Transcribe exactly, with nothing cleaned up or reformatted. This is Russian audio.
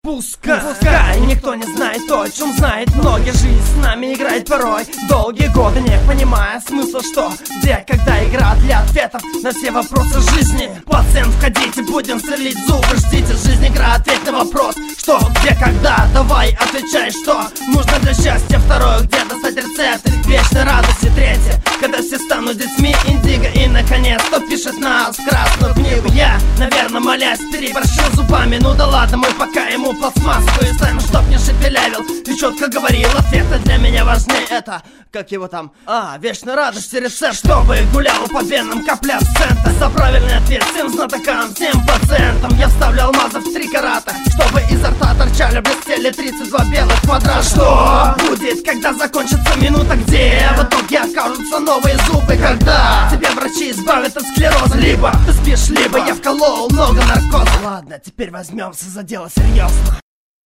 Пускай, Пускай никто не знает то, о чем знает многие. Жизнь с нами играет порой долгие годы, не понимая смысла, что, где, когда. Игра для ответов на все вопросы жизни. Пациент, входите, будем сверлить зубы. Ждите, жизнь игра, ответь на вопрос, что, где, когда. Давай, отвечай, что нужно для счастья. Второе, где достать рецепт вечной радости. Третье, когда все станут детьми индиго. И, наконец, кто пишет нас в красную книгу. Я, наверное, молясь, переборщил зубами. Ну да ладно, мы пока ему пластмасску и ставим, чтоб не шепелявил и четко говорил. Ответы для меня важны, это, как его там, а, вечной радости рецепт. Чтобы гулял по венам капля цента. За правильный ответ всем знатокам, всем пациентам я вставлю алмазов в три карата, чтобы изо рта торчали, блестели тридцать два белых квадрата. Что будет, когда закончится минута, где в итоге окажутся новые зубы? Когда тебя врачи избавят от склероза. Либо ты спишь, либо я вколол много наркоза. Ладно, теперь возьмемся за дело серьезно.